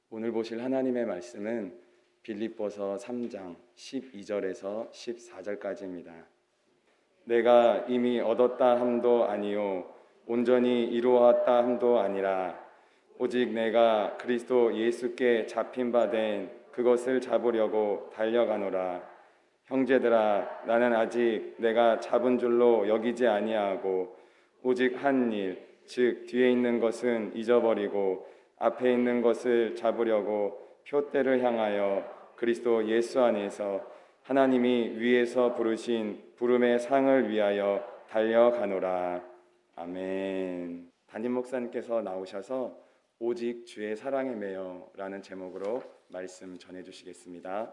오늘 보실 하나님의 말씀은 빌립보서 3장 12절에서 14절까지입니다. 내가 이미 얻었다 함도 아니요 온전히 이루었다 함도 아니라 오직 내가 그리스도 예수께 잡힌 바 된 그것을 잡으려고 달려가노라. 형제들아, 나는 아직 내가 잡은 줄로 여기지 아니하고 오직 한 일, 즉 뒤에 있는 것은 잊어버리고 앞에 있는 것을 잡으려고 표대를 향하여 그리스도 예수 안에서 하나님이 위에서 부르신 부름의 상을 위하여 달려가노라. 아멘. 담임 목사님께서 나오셔서 오직 주의 사랑에 매여 라는 제목으로 말씀 전해주시겠습니다.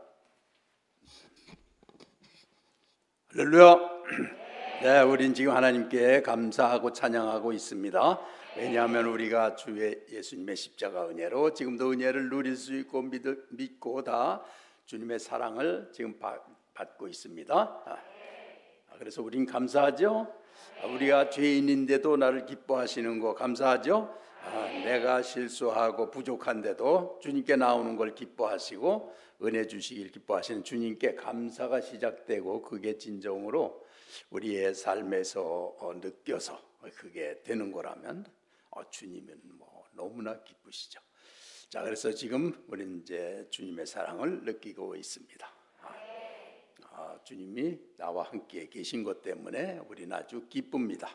할렐루야. 네, 우린 지금 하나님께 감사하고 찬양하고 있습니다. 왜냐하면 우리가 주의 예수님의 십자가 은혜로 지금도 은혜를 누릴 수 있고 믿고 다 주님의 사랑을 지금 받고 있습니다. 그래서 우린 감사하죠. 우리가 죄인인데도 나를 기뻐하시는 거 감사하죠. 내가 실수하고 부족한데도 주님께 나오는 걸 기뻐하시고 은혜 주시길 기뻐하시는 주님께 감사가 시작되고 그게 진정으로 우리의 삶에서 느껴서 그게 되는 거라면 주님은 너무나 기쁘시죠. 자, 그래서 지금 우리는 이제 주님의 사랑을 느끼고 있습니다. 주님이 나와 함께 계신 것 때문에 우리는 아주 기쁩니다.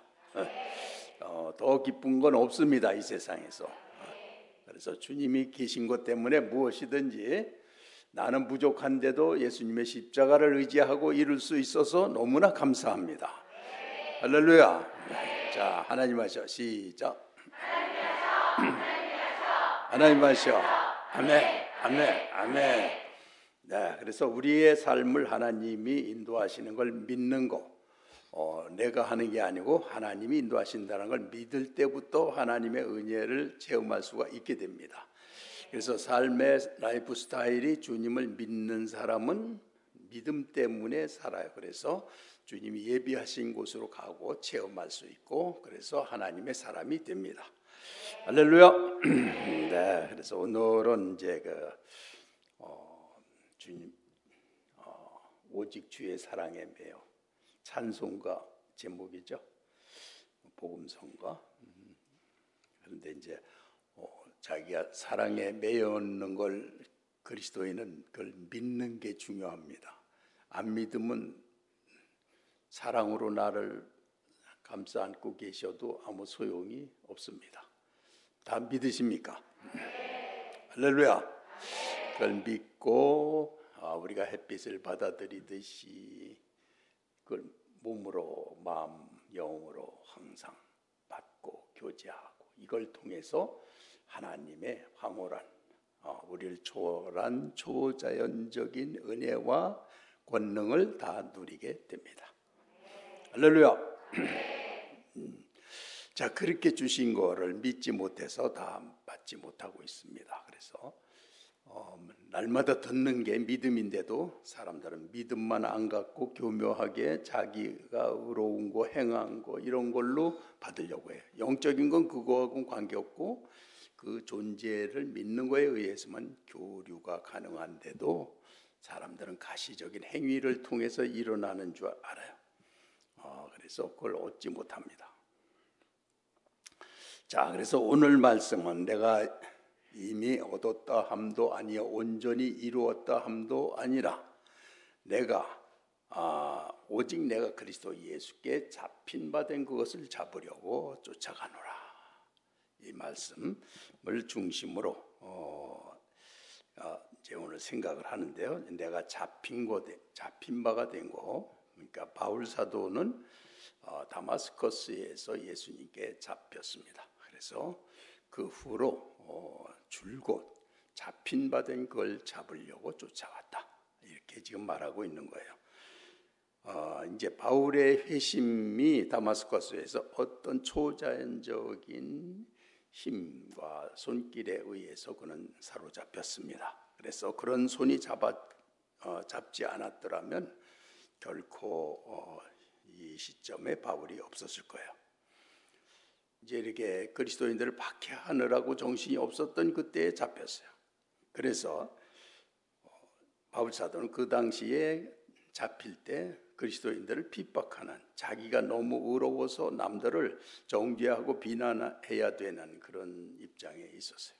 더 기쁜 건 없습니다, 이 세상에서. 그래서 주님이 계신 것 때문에 무엇이든지 나는 부족한데도 예수님의 십자가를 의지하고 이룰 수 있어서 너무나 감사합니다. 할렐루야. 자, 하나님 하셔. 시작. 하나님 하셔. 아멘. 아멘. 아멘. 네, 그래서 우리의 삶을 하나님이 인도하시는 걸 믿는 거, 내가 하는 게 아니고 하나님이 인도하신다는 걸 믿을 때부터 하나님의 은혜를 체험할 수가 있게 됩니다. 그래서 삶의 라이프 스타일이 주님을 믿는 사람은 믿음 때문에 살아요. 그래서 주님이 예비하신 곳으로 가고 체험할 수 있고 그래서 하나님의 사람이 됩니다. 할렐루야. 네, 그래서 오늘은 이제 주님 오직 주의 사랑에 매여 찬송가 제목이죠. 복음성가. 그런데 이제 자기가 사랑에 매여있는 걸 그리스도인은 그걸 믿는 게 중요합니다. 안 믿으면 사랑으로 나를 감싸 안고 계셔도 아무 소용이 없습니다. 다 믿으십니까? 할렐루야. 그걸 믿고 우리가 햇빛을 받아들이듯이 그걸 몸으로 마음 영으로 항상 받고 교제하고 이걸 통해서 하나님의 황홀한 우리를 초월한 초자연적인 은혜와 권능을 다 누리게 됩니다. 할렐루야. 자, 그렇게 주신 거를 믿지 못해서 다 받지 못하고 있습니다. 그래서 날마다 듣는 게 믿음인데도 사람들은 믿음만 안 갖고 교묘하게 자기가 의로운 거 행한 거 이런 걸로 받으려고 해요. 영적인 건 그거하고는 관계없고 그 존재를 믿는 거에 의해서만 교류가 가능한데도 사람들은 가시적인 행위를 통해서 일어나는 줄 알아요. 그래서 그걸 얻지 못합니다. 자, 그래서 오늘 말씀은 내가 이미 얻었다 함도 아니요 온전히 이루었다 함도 아니라 내가 오직 내가 그리스도 예수께 잡힌 바 된 그것을 잡으려고 쫓아가노라. 이 말씀을 중심으로 이제 오늘 생각을 하는데요. 내가 잡힌 바가 된 거. 그러니까 바울 사도는 다마스커스에서 예수님께 잡혔습니다. 그래서 그 후로 줄곧 잡힌 바 된 걸 잡으려고 쫓아왔다. 이렇게 지금 말하고 있는 거예요. 이제 바울의 회심이 다마스커스에서 어떤 초자연적인 힘과 손길에 의해서 그는 사로잡혔습니다. 그래서 그런 손이 잡지 않았더라면 결코 이 시점에 바울이 없었을 거예요. 이제 이렇게 그리스도인들을 박해하느라고 정신이 없었던 그때에 잡혔어요. 그래서 바울 사도는 그 당시에 잡힐 때 그리스도인들을 핍박하는, 자기가 너무 의로워서 남들을 정죄하고 비난해야 되는 그런 입장에 있었어요.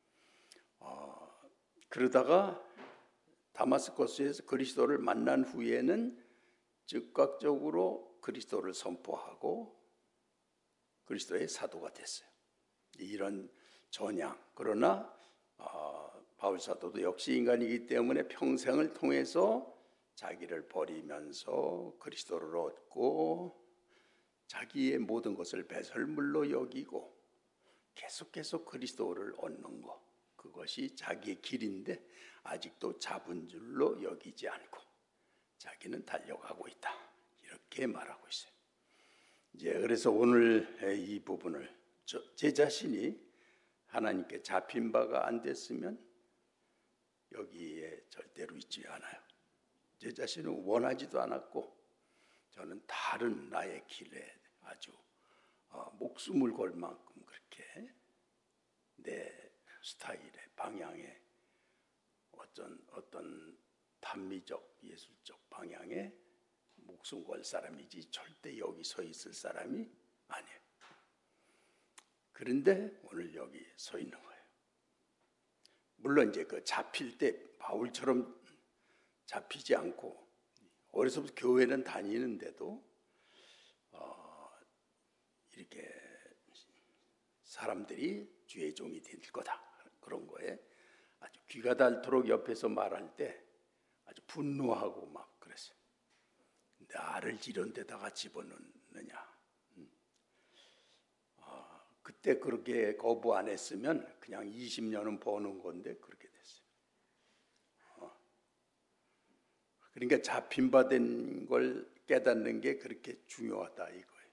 그러다가 다마스커스에서 그리스도를 만난 후에는 즉각적으로 그리스도를 선포하고 그리스도의 사도가 됐어요. 이런 전향. 그러나 바울 사도도 역시 인간이기 때문에 평생을 통해서 자기를 버리면서 그리스도를 얻고 자기의 모든 것을 배설물로 여기고 계속 그리스도를 얻는 것, 그것이 자기의 길인데 아직도 잡은 줄로 여기지 않고 자기는 달려가고 있다, 이렇게 말하고 있어요. 이제 그래서 오늘 이 부분을 제 자신이 하나님께 잡힌 바가 안 됐으면 여기에 절대로 있지 않아요. 제 자신은 원하지도 않았고 저는 다른 나의 길에 아주 목숨을 걸 만큼 그렇게 내 스타일의 방향에 어떤 단미적 예술적 방향에 목숨 걸 사람이지 절대 여기 서 있을 사람이 아니에요. 그런데 오늘 여기 서 있는 거예요. 물론 이제 그 잡힐 때 바울처럼 잡히지 않고 어려서부터 교회는 다니는데도 이렇게 사람들이 주의 종이 될 거다, 그런 거에 아주 귀가 닳도록 옆에서 말할 때 아주 분노하고 막 그랬어요. 나를 이런 데다가 집어넣느냐. 그때 그렇게 거부 안 했으면 그냥 20년은 버는 건데 그렇게 됐어요. 그러니까 잡힌 바 된 걸 깨닫는 게 그렇게 중요하다 이거예요.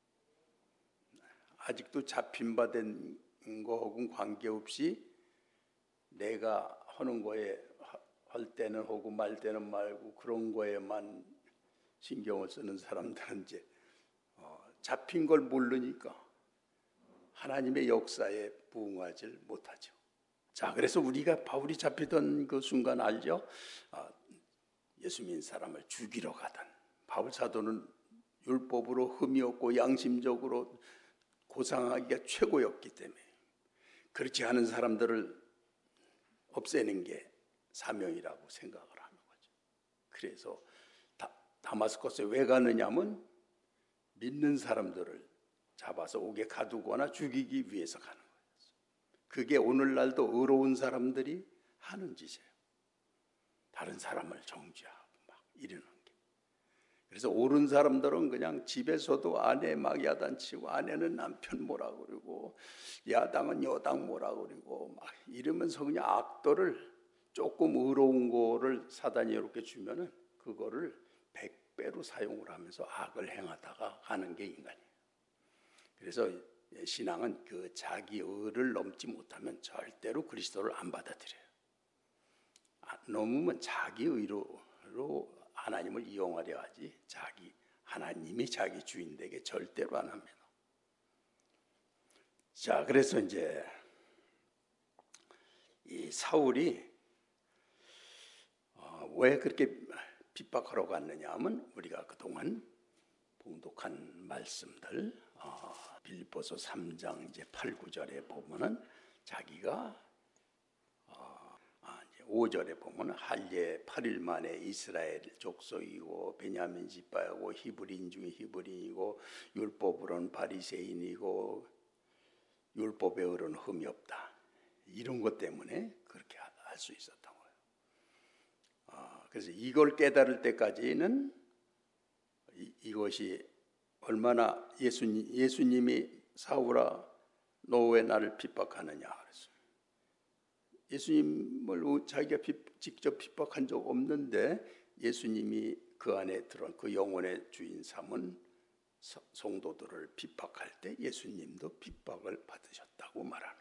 아직도 잡힌 바 된 거하고는 관계없이 내가 하는 거에 할 때는 하고 말 때는 말고 그런 거에만 신경을 쓰는 사람들은 이제 잡힌 걸 모르니까 하나님의 역사에 부응하지 못하죠. 자, 그래서 우리가 바울이 잡히던 그 순간 알죠? 예수 믿는 사람을 죽이러 가던 바울 사도는 율법으로 흠이 없고 양심적으로 고상하기가 최고였기 때문에 그렇지 않은 사람들을 없애는 게 사명이라고 생각을 하는 거죠. 그래서 다마스커스에 왜 가느냐면 믿는 사람들을 잡아서 옥에 가두거나 죽이기 위해서 가는 거예요. 그게 오늘날도 의로운 사람들이 하는 짓이에요. 다른 사람을 정죄하고 막 이러는 게. 그래서 옳은 사람들은 그냥 집에서도 아내 막 야단치고 아내는 남편 뭐라 그러고 야당은 여당 뭐라 그러고 막 이러면서 그냥 악도를 조금 의로운 거를 사단이 이렇게 주면은 그거를 100배로 사용을 하면서 악을 행하다가 가는 게 인간이에요. 그래서 신앙은 그 자기 의를 넘지 못하면 절대로 그리스도를 안 받아들여요. 넘으면 자기 의로 하나님을 이용하려 하지 하나님이 자기 주인 되게 절대로 안 합니다. 자, 그래서 이제 이 사울이 왜 그렇게 핍박하러 갔느냐 하면 우리가 그동안 봉독한 말씀들 빌립보서 3장 이제 8, 9절에 보면은 자기가 5절에 보면 할례 8일 만에 이스라엘 족속이고 베냐민 지파이고 히브리인 중에 히브리인이고 율법으로는 바리새인이고 율법에 의로는 흠이 없다. 이런 것 때문에 그렇게 할 수 있었던 거예요. 그래서 이걸 깨달을 때까지는 이것이 얼마나 예수님이 사울아 너 왜 나를 핍박하느냐 그랬어요. 예수님을 자기가 직접 핍박한 적 없는데 예수님이 그 안에 들어온 그 영혼의 주인 삼은 성도들을 핍박할 때 예수님도 핍박을 받으셨다고 말하는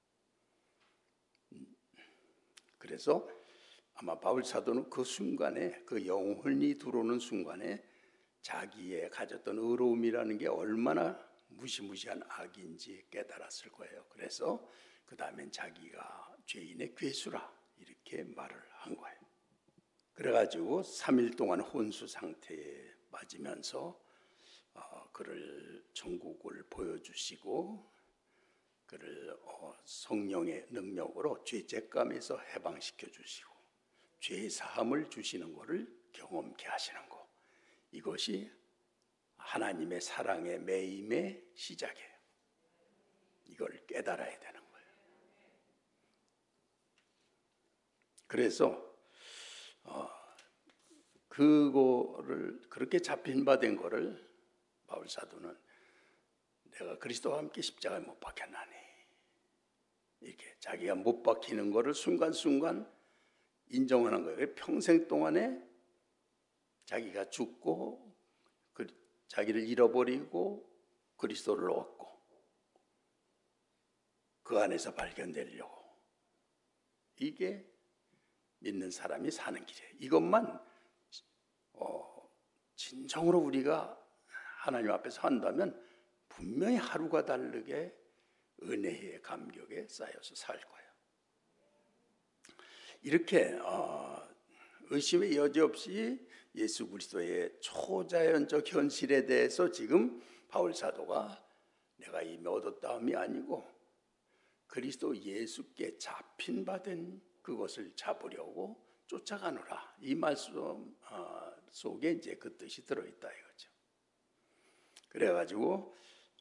거예요. 그래서 아마 바울 사도는 그 순간에 그 영혼이 들어오는 순간에 자기의 가졌던 의로움이라는 게 얼마나 무시무시한 악인지 깨달았을 거예요. 그래서 그 다음엔 자기가 죄인의 괴수라 이렇게 말을 한 거예요. 그래가지고 3일 동안 혼수 상태에 빠지면서 그를 천국을 보여주시고 그를 성령의 능력으로 죄책감에서 해방시켜 주시고 죄 사함을 주시는 것을 경험케 하시는 것, 이것이 하나님의 사랑의 매임의 시작이에요. 이걸 깨달아야 되는 거예요. 그래서 그거를 그렇게 잡힌 바 된 거를 바울 사도는 내가 그리스도와 함께 십자가에 못 박혔나니, 이렇게 자기가 못 박히는 거를 순간순간 인정하는 거예요. 평생 동안에 자기가 죽고 자기를 잃어버리고 그리스도를 얻고 그 안에서 발견되려고, 이게 믿는 사람이 사는 길이에요. 이것만 진정으로 우리가 하나님 앞에서 한다면 분명히 하루가 다르게 은혜의 감격에 쌓여서 살 거예요. 이렇게 의심의 여지 없이 예수 그리스도의 초자연적 현실에 대해서 지금 바울 사도가 내가 이미 얻었다함이 아니고 그리스도 예수께 잡힌 바 된 그것을 잡으려고 쫓아가노라, 이 말씀 속에 이제 그 뜻이 들어있다 이거죠. 그래가지고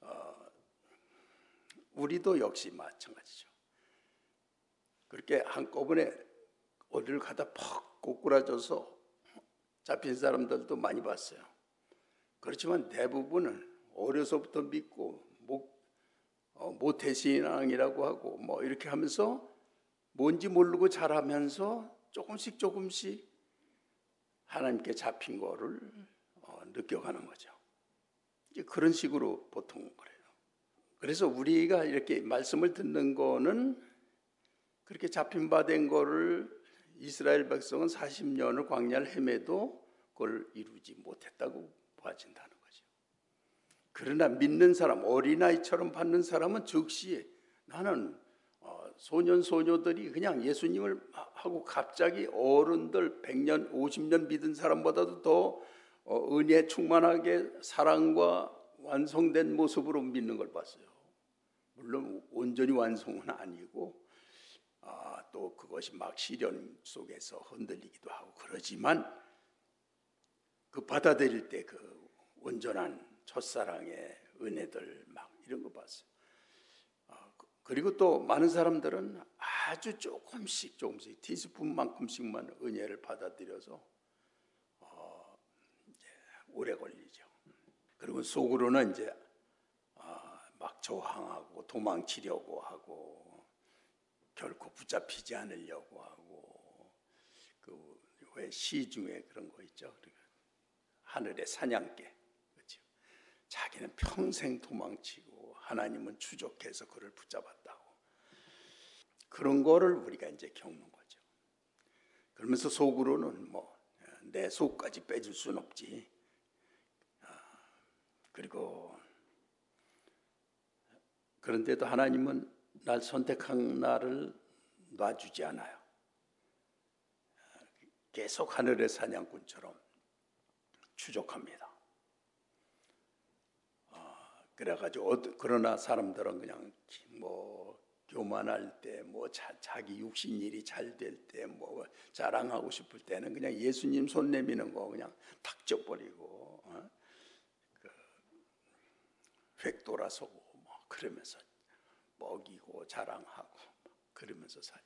우리도 역시 마찬가지죠. 그렇게 한꺼번에 어디를 가다 퍽 꼬꾸라져서 잡힌 사람들도 많이 봤어요. 그렇지만 대부분은 어려서부터 믿고 모태신앙이라고 하고 뭐 이렇게 하면서 뭔지 모르고 자라면서 조금씩 하나님께 잡힌 거를 느껴가는 거죠. 이제 그런 식으로 보통 그래요. 그래서 우리가 이렇게 말씀을 듣는 거는 그렇게 잡힌 바 된 거를 이스라엘 백성은 40년을 광야를 헤매도 그걸 이루지 못했다고 봐진다는 거죠. 그러나 믿는 사람, 어린아이처럼 받는 사람은 즉시 나는 소년 소녀들이 그냥 예수님을 하고 갑자기 어른들 100년 50년 믿은 사람보다도 더 은혜에 충만하게 사랑과 완성된 모습으로 믿는 걸 봤어요. 물론 온전히 완성은 아니고 또 그것이 막 시련 속에서 흔들리기도 하고 그러지만 그 받아들일 때 그 온전한 첫사랑의 은혜들 막 이런 거 봤어요. 그리고 또 많은 사람들은 아주 조금씩 티스푼만큼씩만 은혜를 받아들여서 이제 오래 걸리죠. 그리고 속으로는 이제 막 저항하고 도망치려고 하고 결코 붙잡히지 않으려고 하고, 그 왜 시 중에 그런 거 있죠. 하늘의 사냥개, 그렇죠. 자기는 평생 도망치고 하나님은 추적해서 그를 붙잡았다고. 그런 거를 우리가 이제 겪는 거죠. 그러면서 속으로는 내 속까지 빼줄 수는 없지. 그리고 그런데도 하나님은 날 선택한 나를 놔주지 않아요. 계속 하늘의 사냥꾼처럼 추적합니다. 그래가지고 그러나 사람들은 그냥 교만할 때, 자기 육신 일이 잘 될 때, 자랑하고 싶을 때는 그냥 예수님 손 내미는 거 그냥 탁 쪄버리고 획 돌아서고 그러면서 먹이고 자랑하고 그러면서 살죠.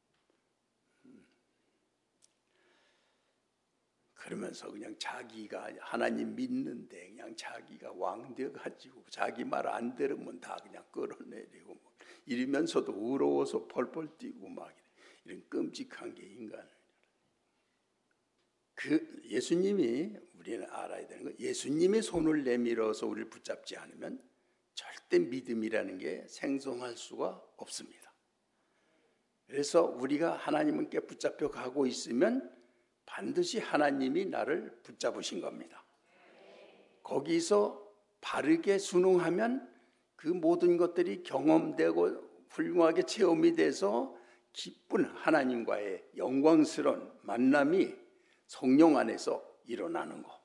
그러면서 그냥 자기가 하나님 믿는데 그냥 자기가 왕되어 가지고 자기 말 안 들으면 다 그냥 끌어내리고 이러면서도 의로워서 펄펄 뛰고 막 이런 끔찍한 게 인간을. 예수님이 우리는 알아야 되는 거, 예수님의 손을 내밀어서 우리를 붙잡지 않으면 절대 믿음이라는 게 생성할 수가 없습니다. 그래서 우리가 하나님께 붙잡혀 가고 있으면 반드시 하나님이 나를 붙잡으신 겁니다. 거기서 바르게 순응하면 그 모든 것들이 경험되고 훌륭하게 체험이 돼서 기쁜 하나님과의 영광스러운 만남이 성령 안에서 일어나는 거.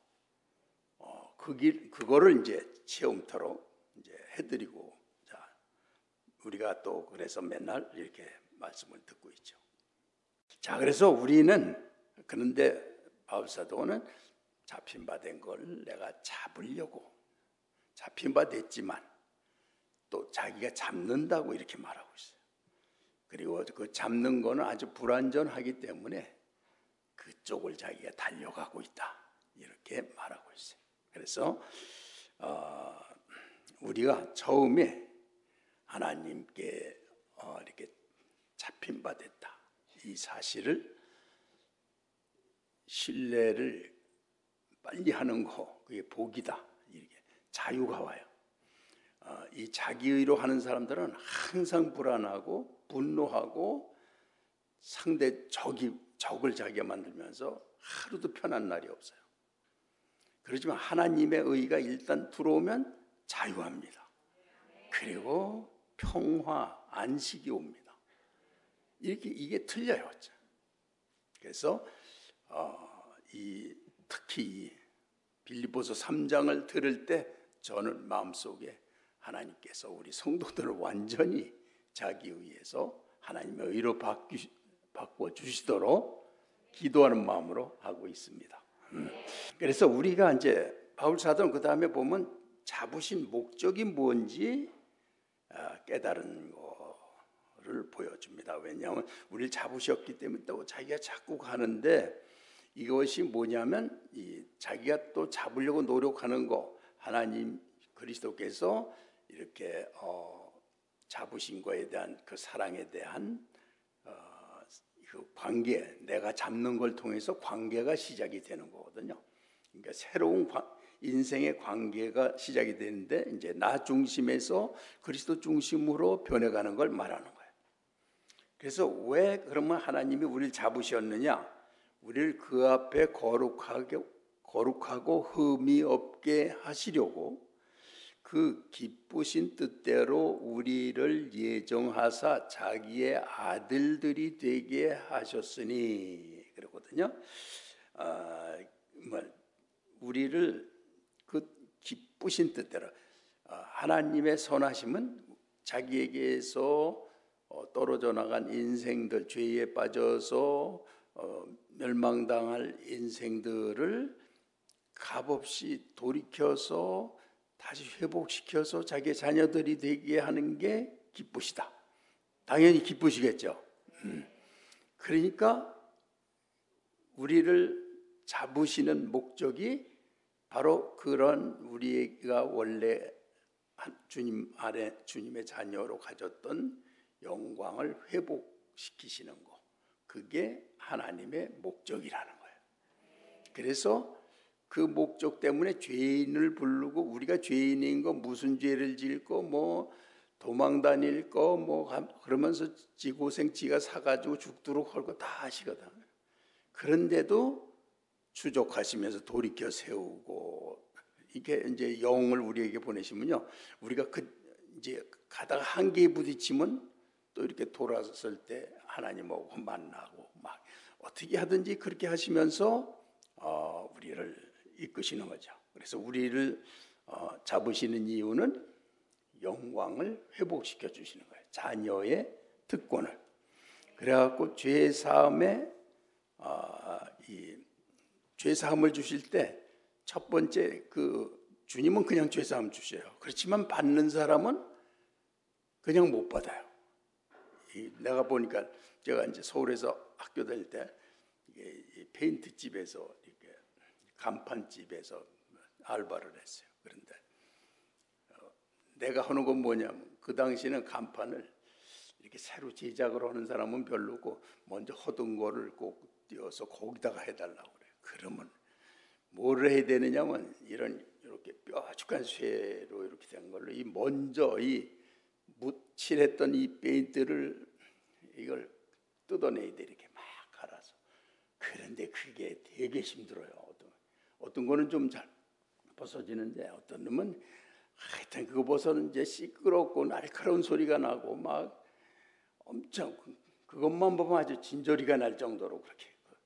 그거를 이제 체험토록 이제 해드리고, 자, 우리가 또 그래서 맨날 이렇게 말씀을 듣고 있죠. 자, 그래서 우리는 그런데 바울 사도는 잡힌 바 된 걸 내가 잡으려고 잡힌 바 됐지만 또 자기가 잡는다고 이렇게 말하고 있어요. 그리고 그 잡는 거는 아주 불완전하기 때문에 그쪽을 자기가 달려가고 있다 이렇게 말하고 있어요. 그래서 우리가 처음에 하나님께 이렇게 잡힌 바 됐다 이 사실을 신뢰를 빨리 하는 거 그게 복이다 이렇게 자유가 와요. 이 자기의로 하는 사람들은 항상 불안하고 분노하고 상대 적을 자기가 만들면서 하루도 편한 날이 없어요. 그렇지만 하나님의 의가 일단 들어오면 자유합니다. 그리고 평화, 안식이 옵니다. 이게 틀려요. 그래서 특히 빌립보서 3장을 들을 때 저는 마음속에 하나님께서 우리 성도들을 완전히 자기 의에서 하나님의 의로 바꿔 주시도록 기도하는 마음으로 하고 있습니다. 그래서 우리가 이제 바울 사도는 그 다음에 보면 잡으신 목적이 뭔지 깨달은 거를 보여줍니다. 왜냐하면 우리를 잡으셨기 때문에 또 자기가 자꾸 가는데 이것이 뭐냐면 자기가 또 잡으려고 노력하는 거 하나님 그리스도께서 이렇게 잡으신 거에 대한 그 사랑에 대한 그 관계, 내가 잡는 걸 통해서 관계가 시작이 되는 거거든요. 그러니까 새로운 인생의 관계가 시작이 되는데 이제 나 중심에서 그리스도 중심으로 변해가는 걸 말하는 거예요. 그래서 왜 그러면 하나님이 우리를 잡으셨느냐? 우리를 그 앞에 거룩하고 흠이 없게 하시려고 그 기쁘신 뜻대로 우리를 예정하사 자기의 아들들이 되게 하셨으니 그러거든요. 우리를 그 기쁘신 뜻대로 하나님의 선하심은 자기에게서 떨어져 나간 인생들, 죄에 빠져서 멸망당할 인생들을 값없이 돌이켜서 다시 회복시켜서 자기의 자녀들이 되게 하는 게 기쁘시다. 당연히 기쁘시겠죠. 그러니까 우리를 잡으시는 목적이 바로 그런 우리가 원래 주님 아래 주님의 자녀로 가졌던 영광을 회복시키시는 거. 그게 하나님의 목적이라는 거예요. 그래서 그 목적 때문에 죄인을 부르고 우리가 죄인인 거 무슨 죄를 지을 거 뭐 도망 다닐 거 뭐 그러면서 지고생 지가 사가지고 죽도록 할 거 다 하시거든. 그런데도 추적하시면서 돌이켜 세우고 이게 이제 영을 우리에게 보내시면요. 우리가 이제 가다가 한계에 부딪히면 또 이렇게 돌아섰을 때 하나님하고 만나고 막 어떻게 하든지 그렇게 하시면서 우리를 이끄시는 거죠. 그래서 우리를 잡으시는 이유는 영광을 회복시켜 주시는 거예요. 자녀의 특권을. 그래갖고 죄 사함에 죄 사함을 주실 때 첫 번째 주님은 그냥 죄 사함 주셔요. 그렇지만 받는 사람은 그냥 못 받아요. 내가 보니까 제가 이제 서울에서 학교 다닐 때 이게 페인트 집에서 이렇게 간판집에서 알바를 했어요. 그런데 내가 하는 건 뭐냐면 그 당시에는 간판을 이렇게 새로 제작을 하는 사람은 별로고 먼저 하던 거를 꼭 띄어서 거기다가 해달라고 그래요. 그러면 뭐를 해야 되느냐면 이렇게 뾰족한 쇠로 이렇게 된 걸로 먼저 칠했던 이 페인트를 이걸 뜯어내야 돼. 이렇게 막 갈아서. 그런데 그게 되게 힘들어요. 어떤 거는 좀 잘 벗어지는데 어떤 놈은 하여튼 그거 벗어는 이제 시끄럽고 날카로운 소리가 나고 막 엄청 그것만 보면 아주 진저리가 날 정도로 그렇게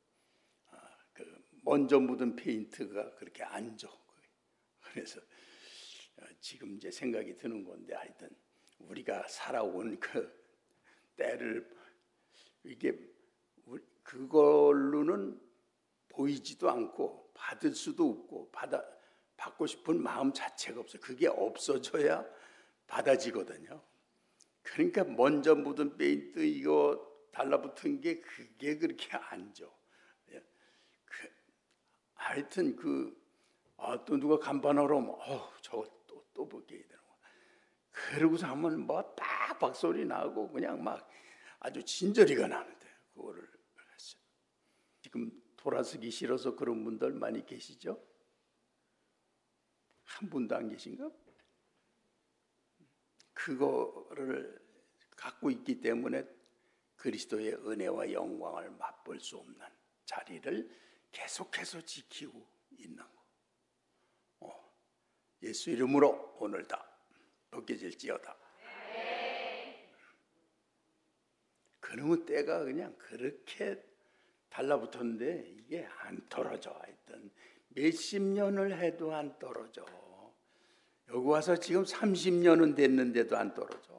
먼저 묻은 페인트가 그렇게 안 져. 그래서 지금 이제 생각이 드는 건데, 하여튼 우리가 살아온 그 때를 이게 그걸로는 보이지도 않고 받을 수도 없고 받고 싶은 마음 자체가 없어요. 그게 없어져야 받아지거든요. 그러니까 먼저 묻은 페인트 이거 달라붙은 게 그게 그렇게 안 져. 하여튼 또 누가 간판하러 오면 저거 또 보게 되는 거야. 그러고서 하면 뭐 딱 박소리 나고 그냥 막 아주 진저리가 나는데 그거를 했어요. 지금 돌아서기 싫어서 그런 분들 많이 계시죠? 한 분도 안 계신가? 그거를 갖고 있기 때문에 그리스도의 은혜와 영광을 맛볼 수 없는 자리를 계속해서 지키고 있는 거. 예수 이름으로 오늘 다 벗겨질지어다. 그러면 때가 그냥 그렇게 달라붙었는데 이게 안 떨어져. 하여튼 몇십 년을 해도 안 떨어져. 여기 와서 지금 30년은 됐는데도 안 떨어져.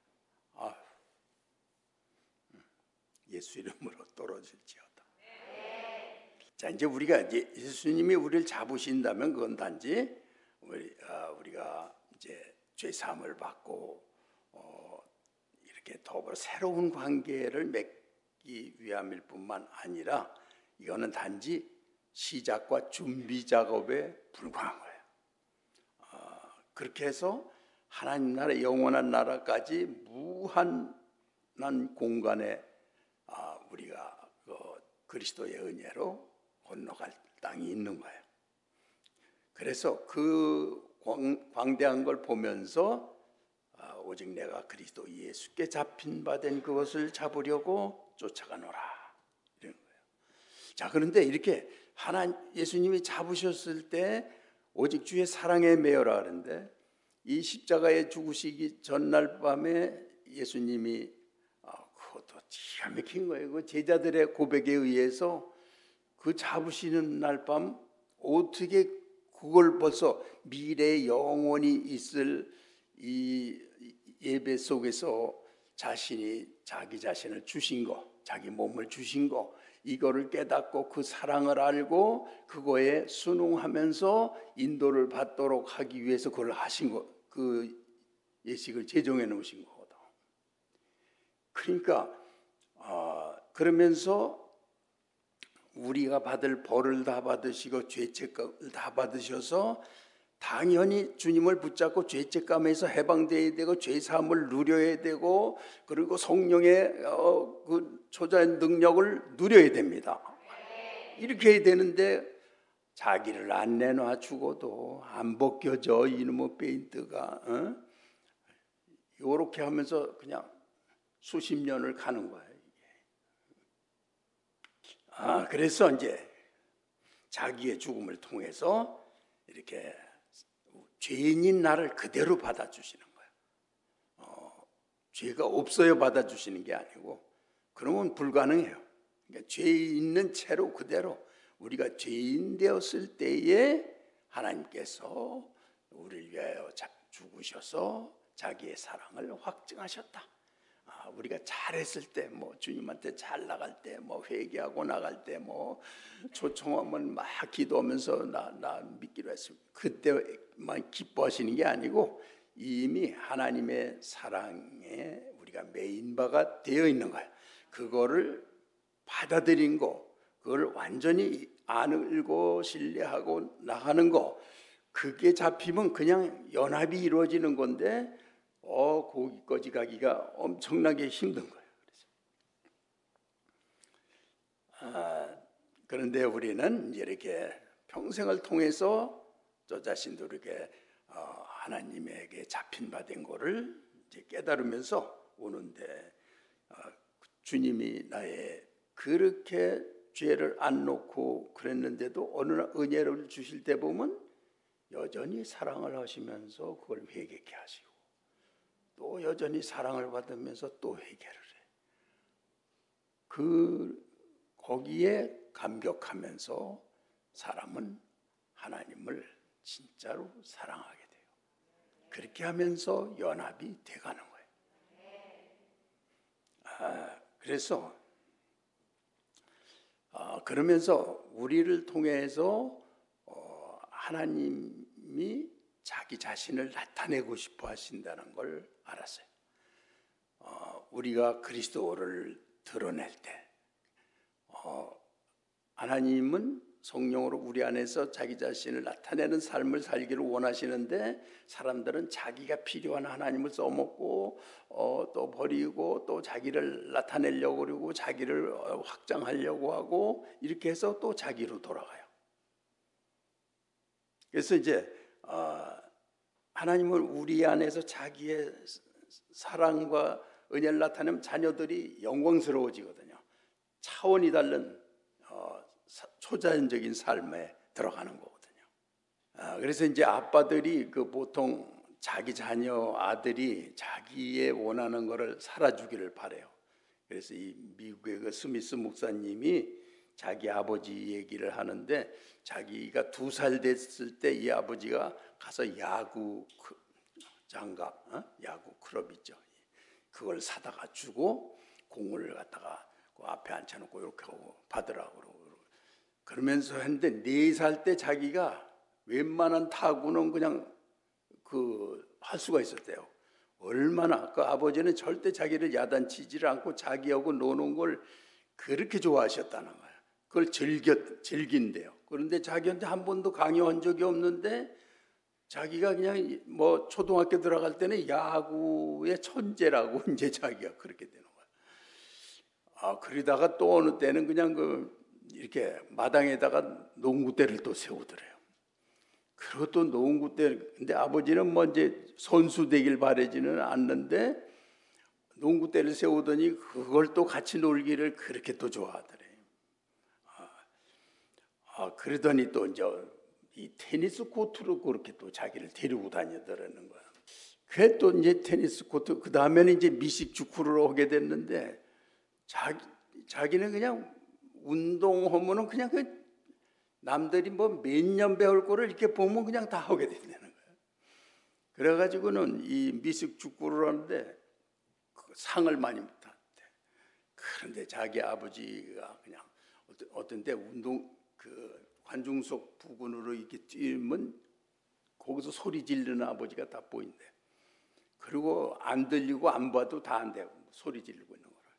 예수 이름으로 떨어질지어다. 자, 이제 예수님이 우리를 잡으신다면 그건 단지 우리가 이제 죄 사함을 받고 이렇게 더불어 새로운 관계를 맺기 위함일 뿐만 아니라 이거는 단지 시작과 준비 작업에 불과한 거예요. 그렇게 해서 하나님 나라, 영원한 나라까지 무한한 공간에 우리가 그리스도의 은혜로 건너갈 땅이 있는 거예요. 그래서 그 광대한 걸 보면서 오직 내가 그리스도 예수께 잡힌 바 된 그것을 잡으려고 쫓아가노라, 이런 거예요. 자, 그런데 이렇게 예수님이 잡으셨을 때 오직 주의 사랑에 매여라 하는데, 이 십자가에 죽으시기 전날 밤에 예수님이 그것도 기가 막힌 거예요. 그 제자들의 고백에 의해서 그 잡으시는 날 밤 어떻게 그걸 벌써 미래에 영원히 있을 이 예배 속에서 자기 자신을 주신 거, 자기 몸을 주신 거, 이거를 깨닫고 그 사랑을 알고 그거에 순응하면서 인도를 받도록 하기 위해서 그걸 하신 거, 그 예식을 제정해 놓으신 거거든. 그러니까 그러면서 우리가 받을 벌을 다 받으시고 죄책감을 다 받으셔서 당연히 주님을 붙잡고 죄책감에서 해방되어야 되고 죄사함을 누려야 되고 그리고 성령의 그 초자의 능력을 누려야 됩니다. 이렇게 해야 되는데 자기를 안 내놔 주고도 안 벗겨져 이놈의 페인트가 이렇게 하면서 그냥 수십 년을 가는 거예요. 그래서 이제 자기의 죽음을 통해서 이렇게 죄인인 나를 그대로 받아주시는 거예요. 죄가 없어요 받아주시는 게 아니고, 그러면 불가능해요. 그러니까 죄 있는 채로 그대로 우리가 죄인 되었을 때에 하나님께서 우리를 위하여 죽으셔서 자기의 사랑을 확증하셨다. 우리가 잘했을 때, 뭐 주님한테 잘 나갈 때, 뭐 회개하고 나갈 때, 뭐 초청하면 막 기도하면서 나 믿기로 했습니다. 그때만 기뻐하시는 게 아니고 이미 하나님의 사랑에 우리가 매인 바가 되어 있는 거예요. 그거를 받아들인 거, 그걸 완전히 알고 신뢰하고 나가는 거, 그게 잡히면 그냥 연합이 이루어지는 건데 거기까지 가기가 엄청나게 힘든 거예요. 그런데 우리는 이렇게 평생을 통해서 저 자신도 이렇게 하나님에게 잡힌 바 된 거를 이제 깨달으면서 오는데, 주님이 나의 그렇게 죄를 안 놓고 그랬는데도 어느 날 은혜를 주실 때 보면 여전히 사랑을 하시면서 그걸 회개케 하시고 또 여전히 사랑을 받으면서 또 회개를 해. 거기에 감격하면서 사람은 하나님을 진짜로 사랑하게 돼요. 그렇게 하면서 연합이 돼가는 거예요. 그래서 그러면서 우리를 통해서 하나님이 자기 자신을 나타내고 싶어 하신다는 걸 알았어요. 우리가 그리스도를 드러낼 때 하나님은 성령으로 우리 안에서 자기 자신을 나타내는 삶을 살기를 원하시는데 사람들은 자기가 필요한 하나님을 써먹고 또 버리고 또 자기를 나타내려고 그러고 자기를 확장하려고 하고 이렇게 해서 또 자기로 돌아가요. 그래서 이제 하나님은 우리 안에서 자기의 사랑과 은혜를 나타내면 자녀들이 영광스러워지거든요. 차원이 다른 초자연적인 삶에 들어가는 거거든요. 그래서 이제 아빠들이 보통 자기 자녀 아들이 자기의 원하는 것을 살아주기를 바래요. 그래서 이 미국의 스미스 목사님이 자기 아버지 얘기를 하는데 자기가 2살 됐을 때 이 아버지가 가서 야구 장갑, 야구 클럽 있죠. 그걸 사다가 주고 공을 갖다가 그 앞에 앉혀놓고 이렇게 하고 받으라고 그러고 그러면서 했는데 4살 때 자기가 웬만한 타구는 그냥 할 수가 있었대요. 얼마나 그 아버지는 절대 자기를 야단치지를 않고 자기하고 노는 걸 그렇게 좋아하셨다는 거예요. 그걸 즐긴대요. 그런데 자기한테 한 번도 강요한 적이 없는데 자기가 그냥 뭐 초등학교 들어갈 때는 야구의 천재라고 이제 자기가 그렇게 되는 거예요. 그러다가 또 어느 때는 그냥 이렇게 마당에다가 농구대를 또 세우더래요. 그리고 또 농구대, 근데 아버지는 뭐 이제 선수 되길 바라지는 않는데 농구대를 세우더니 그걸 또 같이 놀기를 그렇게 또 좋아하더래요. 그러더니 또 이제 이 테니스 코트로 그렇게 또 자기를 데리고 다니더라는 거야. 그래 또 이제 테니스 코트, 그 다음에는 이제 미식 축구를 하게 됐는데 자기는 그냥 운동하면은 그냥 남들이 뭐 몇 년 배울 거를 이렇게 보면 그냥 다 하게 된다는 거예요. 그래가지고는 이 미식 축구를 하는데 그 상을 많이 못 탔대. 그런데 자기 아버지가 그냥 어떤 때 관중석 부근으로 이렇게 뛰면 거기서 소리 지르는 아버지가 다 보인대. 그리고 안 들리고 안 봐도 다 안 되고 소리 지르고 있는 거라.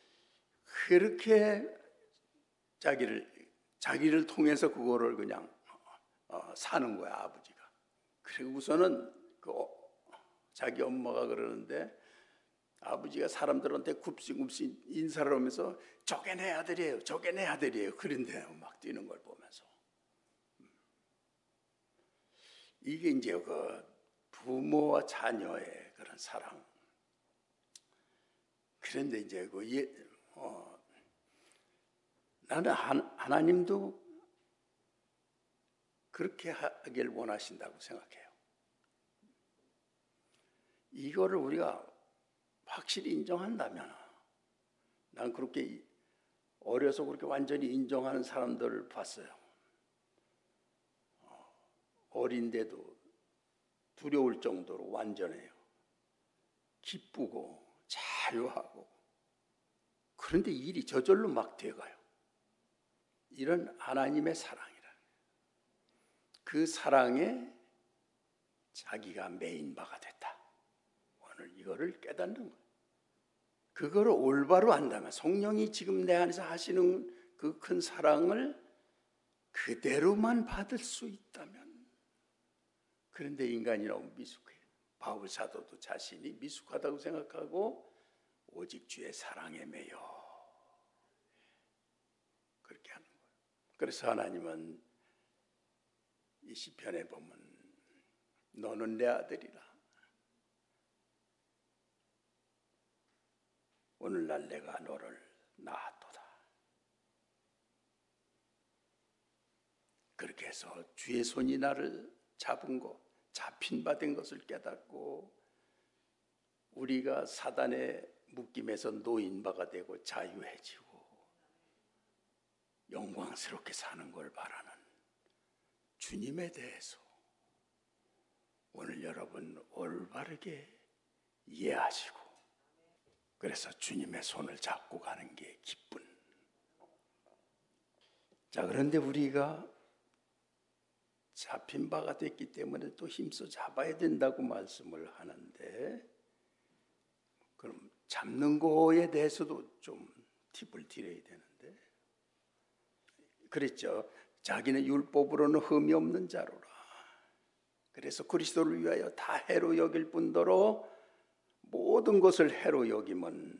그렇게 자기를 통해서 그거를 그냥 사는 거야 아버지가. 그리고서는 자기 엄마가 그러는데 아버지가 사람들한테 굽신굽신 인사를 하면서 저게 내 아들이에요, 저게 내 아들이에요. 그런데요 막 뛰는 걸 보면서 이게 이제 부모와 자녀의 그런 사랑. 그런데 이제 나는 하나님도 그렇게 하길 원하신다고 생각해요. 이거를 우리가 확실히 인정한다면, 난 그렇게 어려서 그렇게 완전히 인정하는 사람들을 봤어요. 어린데도 두려울 정도로 완전해요. 기쁘고 자유하고. 그런데 일이 저절로 막 돼가요. 이런 하나님의 사랑이라. 그 사랑에 자기가 메인 바가 됐다. 오늘 이거를 깨닫는 거예요. 그거를 올바로 한다면, 성령이 지금 내 안에서 하시는 그 큰 사랑을 그대로만 받을 수 있다면. 그런데 인간이라고 미숙해. 바울 사도도 자신이 미숙하다고 생각하고 오직 주의 사랑에 매여 그렇게 하는 거예요. 그래서 하나님은 이 시편에 보면 너는 내 아들이라. 오늘날 내가 너를 낳았도다. 그렇게 해서 주의 손이 나를 잡은 것, 잡힌 바 된 것을 깨닫고 우리가 사단의 묶임에서 놓인 바가 되고 자유해지고 영광스럽게 사는 걸 바라는 주님에 대해서 오늘 여러분 올바르게 이해하시고, 그래서 주님의 손을 잡고 가는 게 기쁜. 자, 그런데 우리가 잡힌 바가 됐기 때문에 또 힘써 잡아야 된다고 말씀을 하는데, 그럼 잡는 거에 대해서도 좀 팁을 드려야 되는데, 그랬죠. 자기는 율법으로는 흠이 없는 자로라. 그래서 그리스도를 위하여 다 해로 여길 뿐더러 모든 것을 해로 여김은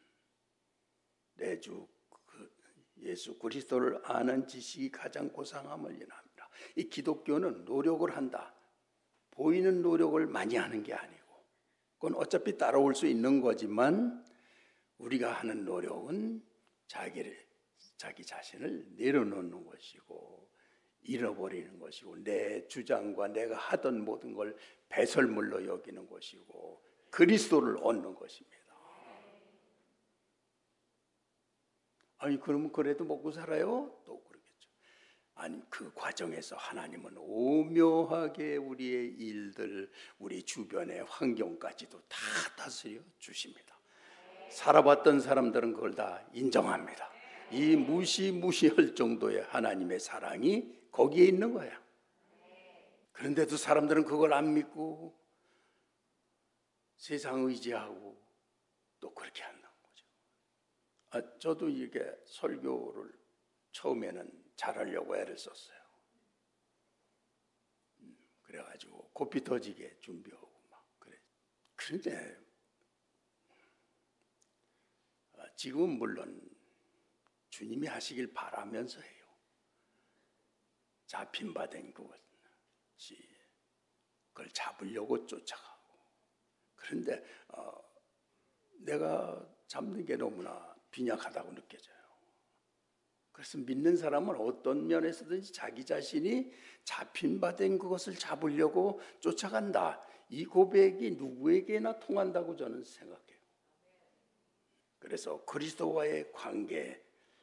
내 주 예수 그리스도를 아는 지식이 가장 고상함을 인합니다. 이 기독교는 노력을 한다. 보이는 노력을 많이 하는 게 아니고, 그건 어차피 따라올 수 있는 거지만, 우리가 하는 노력은 자기 자신을 내려놓는 것이고 잃어버리는 것이고, 내 주장과 내가 하던 모든 걸 배설물로 여기는 것이고 그리스도를 얻는 것입니다. 아니, 그러면 그래도 먹고 살아요? 또 그러겠죠. 아니, 그 과정에서 하나님은 오묘하게 우리의 일들, 우리 주변의 환경까지도 다 다스려 주십니다. 살아봤던 사람들은 그걸 다 인정합니다. 이 무시무시할 정도의 하나님의 사랑이 거기에 있는 거야. 그런데도 사람들은 그걸 안 믿고 세상 의지하고 또 그렇게 한다는 거죠. 저도 이렇게 설교를 처음에는 잘하려고 애를 썼어요. 그래가지고 고삐 터지게 준비하고 막 그래. 그런데 지금은 물론 주님이 하시길 바라면서 해요. 잡힌 바 된 것이 그걸 잡으려고 쫓아가고. 그런데 내가 잡는 게 너무나 빈약하다고 느껴져요. 그래서 믿는 사람은 어떤 면에서든지 자기 자신이 잡힌 바 된 그것을 잡으려고 쫓아간다. 이 고백이 누구에게나 통한다고 저는 생각해요. 그래서 그리스도와의 관계,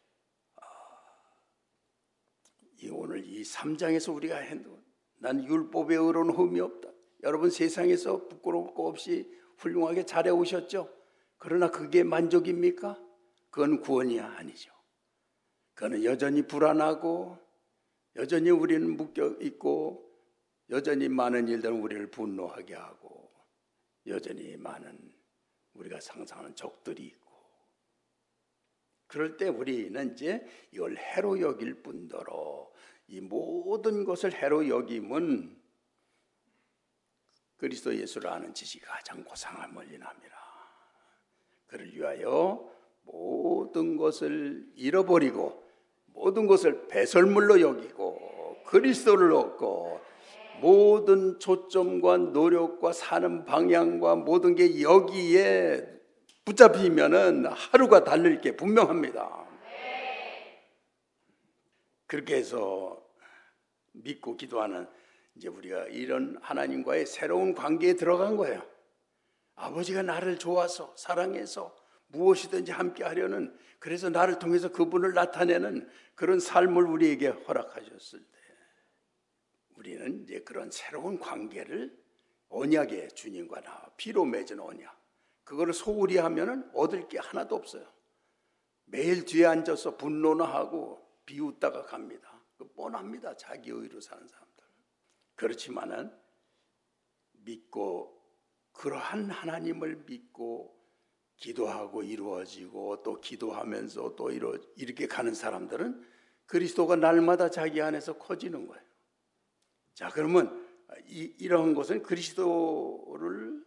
오늘 이 3장에서 우리가 난 율법의 의로는 흠이 없다. 여러분 세상에서 부끄러울 거 없이 훌륭하게 잘해 오셨죠? 그러나 그게 만족입니까? 그건 구원이 아니죠. 그거는 여전히 불안하고, 여전히 우리는 묶여 있고, 여전히 많은 일들은 우리를 분노하게 하고, 여전히 많은 우리가 상상하는 적들이 있고, 그럴 때 우리는 이제 이걸 해로 여길 뿐더러 이 모든 것을 해로 여김은 그리스도 예수를 아는 지식이 가장 고상함을 인함이라. 그를 위하여 모든 것을 잃어버리고 모든 것을 배설물로 여기고 그리스도를 얻고, 모든 초점과 노력과 사는 방향과 모든 게 여기에 붙잡히면은 하루가 달릴 게 분명합니다. 그렇게 해서 믿고 기도하는, 이제 우리가 이런 하나님과의 새로운 관계에 들어간 거예요. 아버지가 나를 좋아서 사랑해서 무엇이든지 함께 하려는, 그래서 나를 통해서 그분을 나타내는 그런 삶을 우리에게 허락하셨을 때, 우리는 이제 그런 새로운 관계를 언약의 주님과 나와 피로 맺은 언약, 그거를 소홀히 하면은 얻을 게 하나도 없어요. 매일 뒤에 앉아서 분노나 하고 비웃다가 갑니다. 그 뻔합니다. 자기 의로 사는 사람들. 그렇지만은 믿고, 그러한 하나님을 믿고 기도하고 이루어지고 또 기도하면서 또 이렇게 가는 사람들은 그리스도가 날마다 자기 안에서 커지는 거예요. 자, 그러면 이러한 것은 그리스도를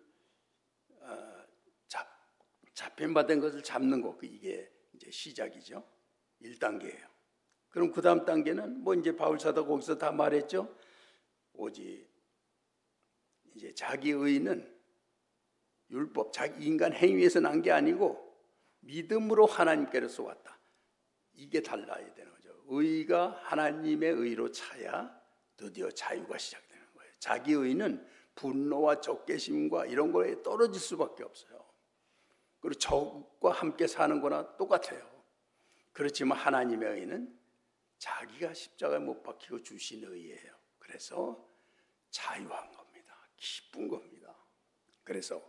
잡힌 바 된 것을 잡는 것, 이게 이제 시작이죠. 1단계예요. 그럼 그 다음 단계는 뭐 이제 바울 사도 거기서 다 말했죠. 오직 이제 자기 의는 율법, 자기 인간 행위에서 난 게 아니고 믿음으로 하나님께로서 왔다. 이게 달라야 되는 거죠. 의가 하나님의 의로 차야 드디어 자유가 시작되는 거예요. 자기 의는 분노와 적개심과 이런 거에 떨어질 수밖에 없어요. 그리고 적과 함께 사는 거나 똑같아요. 그렇지만 하나님의 의는 자기가 십자가에 못 박히고 주신 의예요. 그래서 자유한 겁니다. 기쁜 겁니다. 그래서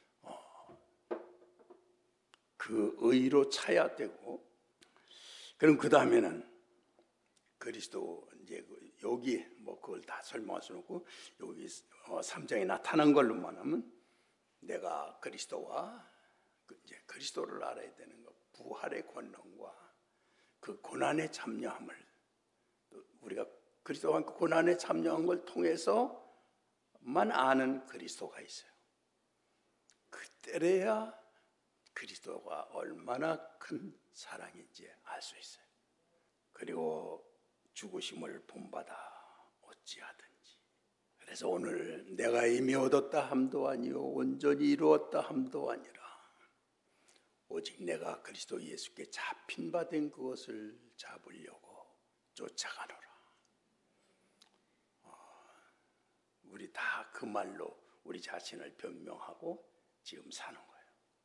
그 의로 차야 되고, 그럼 그 다음에는 그리스도 이제 여기 뭐 그걸 다 설명할 수는 없고, 여기 3장에 나타난 걸로만 하면 내가 그리스도와 이제 그리스도를 알아야 되는 것, 부활의 권능과 그 고난에 참여함을, 우리가 그리스도와 그 고난에 참여한 걸 통해서만 아는 그리스도가 있어요. 그때래야 그리스도가 얼마나 큰 사랑인지 알 수 있어요. 그리고 죽으심을 본받아 어찌하든지. 그래서 오늘 내가 이미 얻었다 함도 아니요 온전히 이루었다 함도 아니라 오직 내가 그리스도 예수께 잡힌 바 된 그것을 잡으려고 쫓아가노라. 우리 다 그 말로 우리 자신을 변명하고 지금 사는 거예요.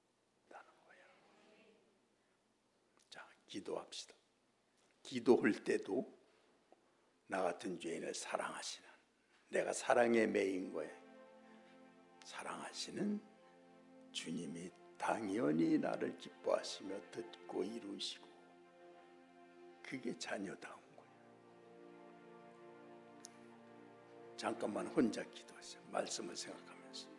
자, 기도합시다. 기도할 때도 나 같은 죄인을 사랑하시는, 내가 사랑에 매인 거예요. 사랑하시는 주님이 당연히 나를 기뻐하시며 듣고 이루시고, 그게 자녀다운 거예요. 잠깐만 혼자 기도하세요. 말씀을 생각하면서.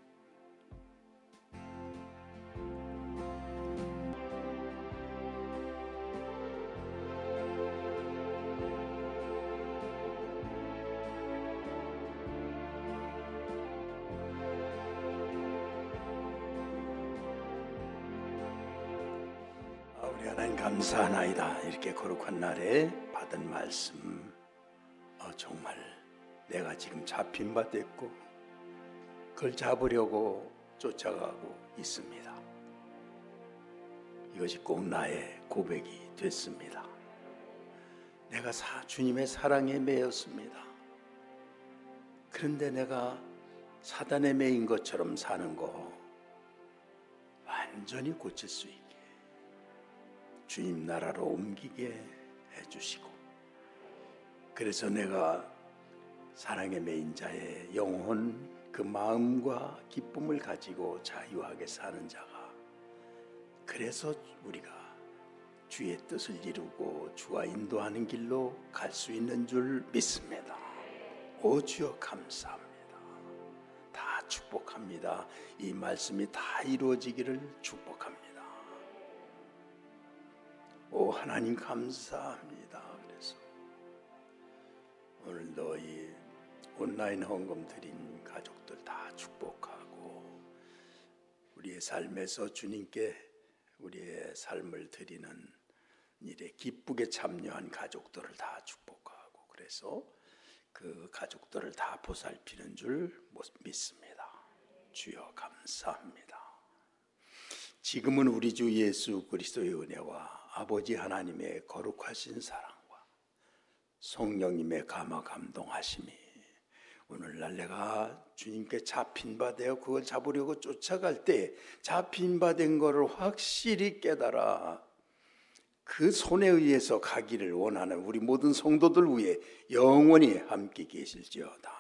우리 하나님 감사하나이다. 이렇게 거룩한 날에 받은 말씀, 정말 내가 지금 잡힌 바 됐고 그걸 잡으려고 쫓아가고 있습니다. 이것이 꼭 나의 고백이 됐습니다. 내가 주님의 사랑에 매였습니다. 그런데 내가 사단에 매인 것처럼 사는 거 완전히 고칠 수 있게 주님 나라로 옮기게 해주시고, 그래서 내가 사랑의 매인 자의 영혼, 그 마음과 기쁨을 가지고 자유하게 사는 자가, 그래서 우리가 주의 뜻을 이루고 주가 인도하는 길로 갈 수 있는 줄 믿습니다. 오 주여 감사합니다. 다 축복합니다. 이 말씀이 다 이루어지기를 축복합니다. 오 하나님 감사합니다. 그래서 오늘도 이 온라인 헌금 드린 가족들 다 축복하고, 우리의 삶에서 주님께 우리의 삶을 드리는 일에 기쁘게 참여한 가족들을 다 축복하고, 그래서 그 가족들을 다 보살피는 줄 믿습니다. 주여 감사합니다. 지금은 우리 주 예수 그리스도의 은혜와 아버지 하나님의 거룩하신 사랑과 성령님의 감화 감동하심이 오늘날 내가 주님께 잡힌 바 되어 그걸 잡으려고 쫓아갈 때 잡힌 바 된 거를 확실히 깨달아 그 손에 의해서 가기를 원하는 우리 모든 성도들 위해 영원히 함께 계실지어다.